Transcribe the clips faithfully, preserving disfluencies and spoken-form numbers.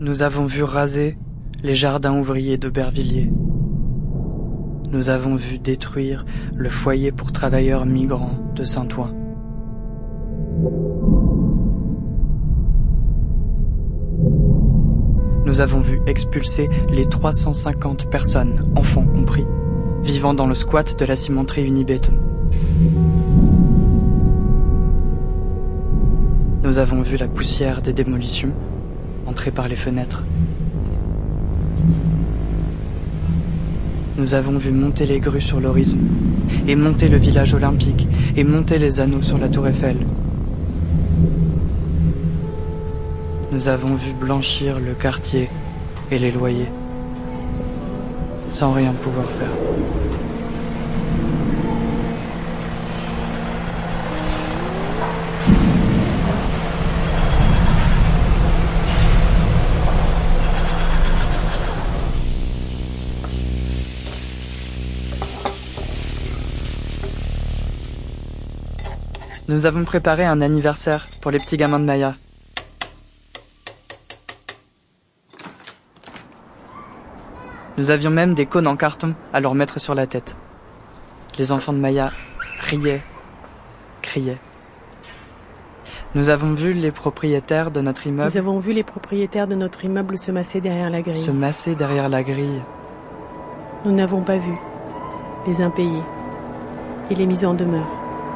Nous avons vu raser les jardins ouvriers d'Aubervilliers. Nous avons vu détruire le foyer pour travailleurs migrants de Saint-Ouen. Nous avons vu expulser les trois cent cinquante personnes, enfants compris, vivant dans le squat de la cimenterie Unibéton. Nous avons vu la poussière des démolitions entrer par les fenêtres. Nous avons vu monter les grues sur l'horizon, et monter le village olympique, et monter les anneaux sur la tour Eiffel. Nous avons vu blanchir le quartier et les loyers, sans rien pouvoir faire. Nous avons préparé un anniversaire pour les petits gamins de Maya. Nous avions même des cônes en carton à leur mettre sur la tête. Les enfants de Maya riaient, criaient. Nous avons vu les propriétaires de notre immeuble... Nous avons vu les propriétaires de notre immeuble se masser derrière la grille. Se masser derrière la grille. Nous n'avons pas vu les impayés et les mises en demeure.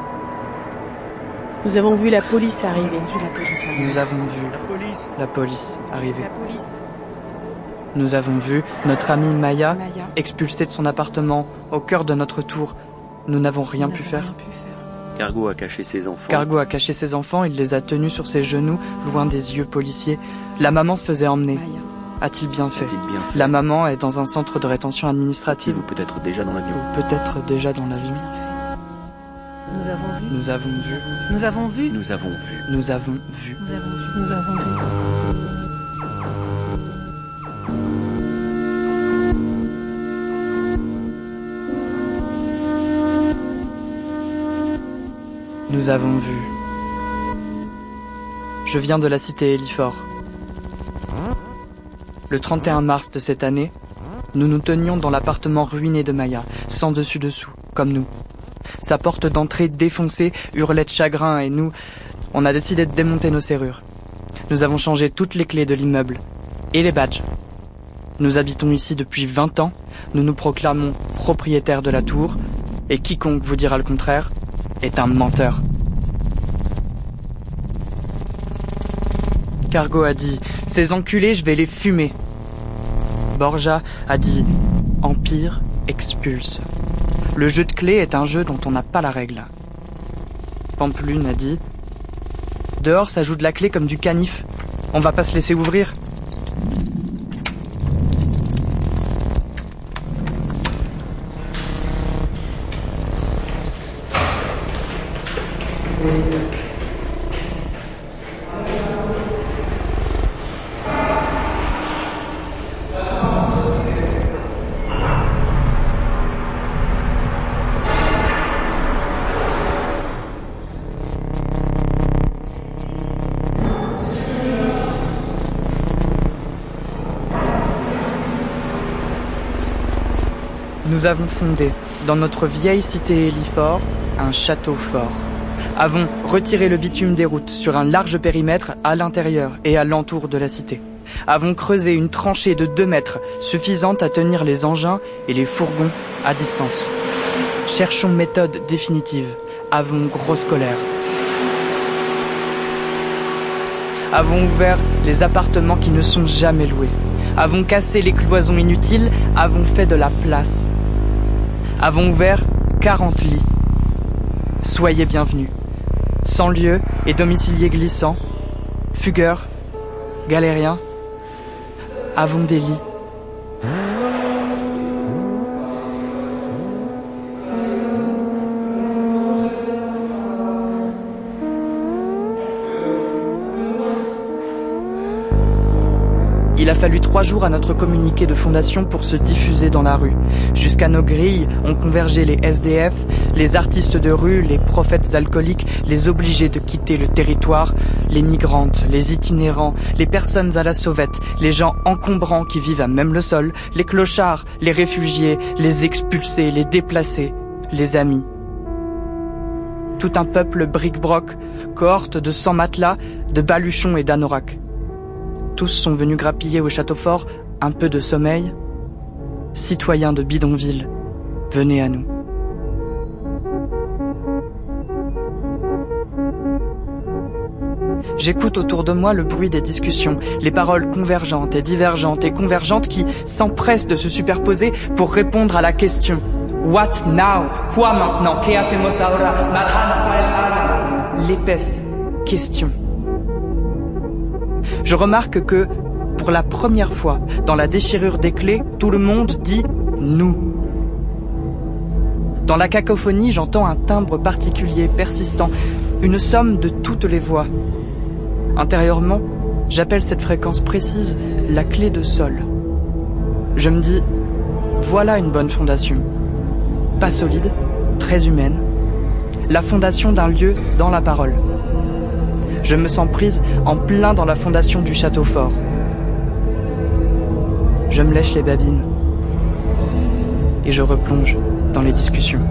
Nous avons vu la police arriver. Nous avons vu la police, la police arriver. La police. Nous avons vu notre amie Maya, Maya expulsée de son appartement au cœur de notre tour. Nous n'avons rien, Nous pu, n'avons faire. rien pu faire. Cargo a caché ses enfants. Cargo a caché ses enfants, il les a tenus sur ses genoux, loin des yeux policiers. La maman se faisait emmener. Maya. A-t-il bien fait? A-t-il bien fait La maman est dans un centre de rétention administrative. Ou peut-être déjà dans l'avion. Ou peut-être déjà dans l'avion. Nous avons vu. Nous avons vu. Nous avons vu. Nous avons vu. Nous avons vu. Nous avons vu. Nous avons vu. Nous avons vu. Je viens de la cité Hélifort. Le trente et un mars de cette année, nous nous tenions dans l'appartement ruiné de Maya, sans dessus-dessous, comme nous. Sa porte d'entrée défoncée hurlait de chagrin et nous, on a décidé de démonter nos serrures. Nous avons changé toutes les clés de l'immeuble et les badges. Nous habitons ici depuis vingt ans, nous nous proclamons propriétaires de la tour et quiconque vous dira le contraire est un menteur. Cargo a dit « Ces enculés, je vais les fumer ». Borja a dit « Empire expulse ». Le jeu de clés est un jeu dont on n'a pas la règle. Pampelune a dit « Dehors, ça joue de la clé comme du canif. On va pas se laisser ouvrir ». Nous avons fondé, dans notre vieille cité Hélifort, un château fort. Avons retiré le bitume des routes sur un large périmètre à l'intérieur et à l'entour de la cité. Avons creusé une tranchée de deux mètres, suffisante à tenir les engins et les fourgons à distance. Cherchons méthode définitive. Avons grosse colère. Avons ouvert les appartements qui ne sont jamais loués. Avons cassé les cloisons inutiles. Avons fait de la place. Avons ouvert quarante lits. Soyez bienvenus. Cent lieux et domiciliés glissants, fugueurs, galériens, avons des lits. Il Il a fallu trois jours à notre communiqué de fondation pour se diffuser dans la rue. Jusqu'à nos grilles ont convergé les S D F, les artistes de rue, les prophètes alcooliques, les obligés de quitter le territoire, les migrantes, les itinérants, les personnes à la sauvette, les gens encombrants qui vivent à même le sol, les clochards, les réfugiés, les expulsés, les déplacés, les amis. Tout un peuple bric-broc, cohorte de cent matelas, de baluchons et d'anoraks. Tous sont venus grappiller au château fort un peu de sommeil. Citoyens de bidonville, venez à nous. J'écoute autour de moi le bruit des discussions, les paroles convergentes et divergentes et convergentes qui s'empressent de se superposer pour répondre à la question. What now? Quoi maintenant? ¿Qué hacemos ahora? L'épaisse question. Je remarque que, pour la première fois, dans la déchirure des clés, tout le monde dit « nous ». Dans la cacophonie, j'entends un timbre particulier, persistant, une somme de toutes les voix. Intérieurement, j'appelle cette fréquence précise la clé de sol. Je me dis « voilà une bonne fondation ». Pas solide, très humaine. La fondation d'un lieu dans la parole. Je me sens prise en plein dans la fondation du château fort. Je me lèche les babines. Et je replonge dans les discussions.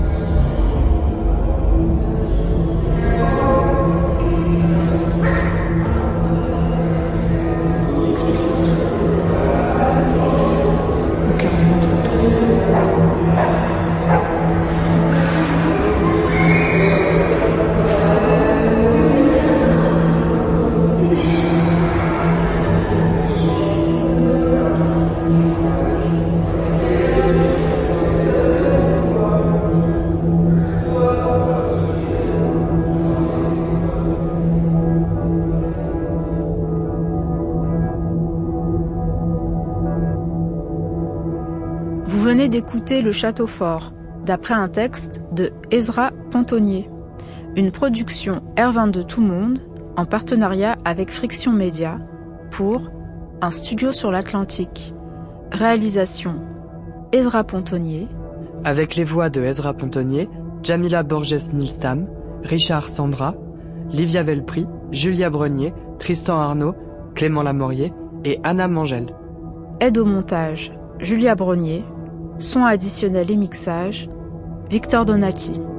Vous venez d'écouter Le Château Fort, d'après un texte de Ezra Pontonnier. Une production R vingt-deux Tout Monde, en partenariat avec Friction Média, pour Un studio sur l'Atlantique. Réalisation Ezra Pontonnier. Avec les voix de Ezra Pontonnier, Jamila Borges-Nilstam, Richard Sandra, Livia Velpri, Julia Brenier, Tristan Arnaud, Clément Lamorier et Anna Mangel. Aide au montage, Julia Brenier. Son additionnel et mixage, Victor Donati.